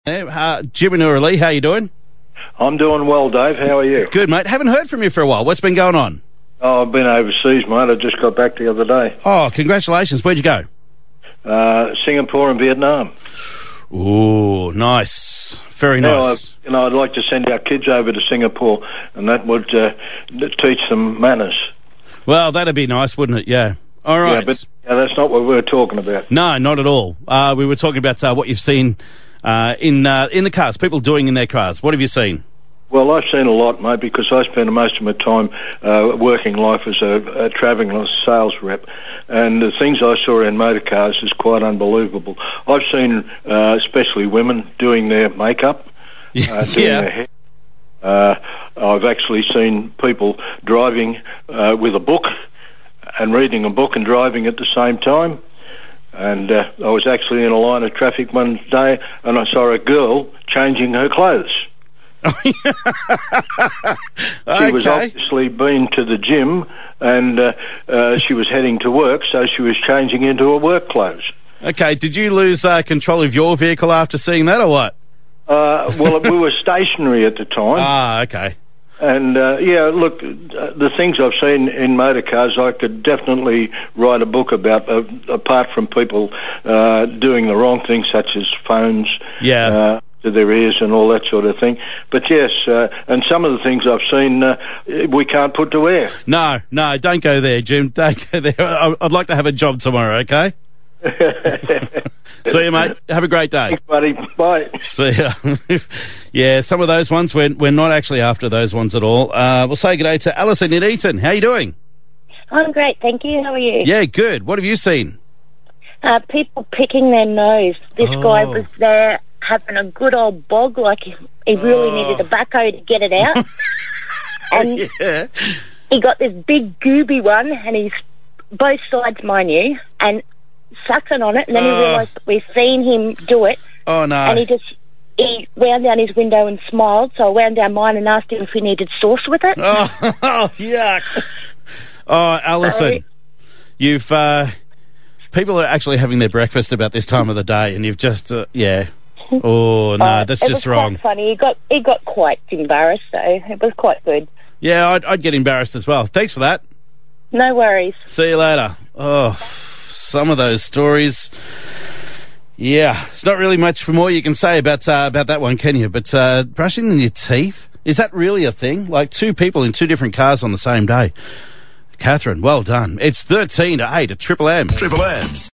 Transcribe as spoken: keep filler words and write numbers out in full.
Uh, Jim and Lee, how you doing? I'm doing well, Dave. How are you? Good, mate. Haven't heard from you for a while. What's been going on? Oh, I've been overseas, mate. I just got back the other day. Oh, congratulations. Where'd you go? Uh, Singapore and Vietnam. Ooh, nice. Very Now, nice. I, you know, I'd like to send our kids over to Singapore, and that would uh, teach them manners. Well, that'd be nice, wouldn't it? Yeah. All right. Yeah, but yeah, that's not what we were talking about. No, not at all. Uh, we were talking about uh, what you've seen uh, in uh, in the cars, people doing in their cars. What have you seen? Well, I've seen a lot, mate, because I spent most of my time uh, working life as a, a travelling sales rep, and the things I saw in motor cars is quite unbelievable. I've seen, uh, especially women, doing their makeup, uh, doing Yeah. their hair. Uh, I've actually seen people driving uh, with a book and reading a book and driving at the same time. And uh, I was actually in a line of traffic one day, and I saw a girl changing her clothes. She Okay. was obviously been to the gym, and uh, uh, she was heading to work, so she was changing into her work clothes. Okay, did you lose uh, control of your vehicle after seeing that, or what? Uh, well, we were stationary at the time. Ah, okay. And, uh, yeah, look, uh, the things I've seen in motor cars, I could definitely write a book about, uh, apart from people uh, doing the wrong things, such as phones Yeah. uh, to their ears and all that sort of thing. But, yes, uh, and some of the things I've seen, uh, we can't put to air. No, no, don't go there, Jim. Don't go there. I- I'd like to have a job tomorrow, okay? See you, mate. Have a great day. Thanks, buddy. Bye. See ya. Yeah, some of those ones, we're, we're not actually after those ones at all. Uh, we'll say good day to Alison in Eton. How you doing? I'm great, thank you. How are you? Yeah, good. What have you seen? Uh, people picking their nose. This Oh. guy was there having a good old bog, like he, he really Oh. needed a backhoe to get it out. and Yeah. he got this big gooby one, and he's both sides, mind you, and sucking on it. And then he Oh. realised that we've seen him do it, Oh, no. and he just he wound down his window and smiled. So I wound down mine and asked him if he needed sauce with it. Oh, yuck. Oh, Alison, Sorry. you've, uh, people are actually having their breakfast about this time of the day, and you've just, uh, yeah. Oh, no, Uh, that's it just was wrong. Quite funny. He got he got quite embarrassed, so it was quite good. Yeah, I'd, I'd get embarrassed as well. Thanks for that. No worries. See you later. Oh, some of those stories. Yeah, it's not really much more you can say about uh, about that one, can you? But uh, brushing your teeth, is that really a thing? Like two people in two different cars on the same day. Catherine, well done. It's thirteen to eight at Triple M. Triple M's.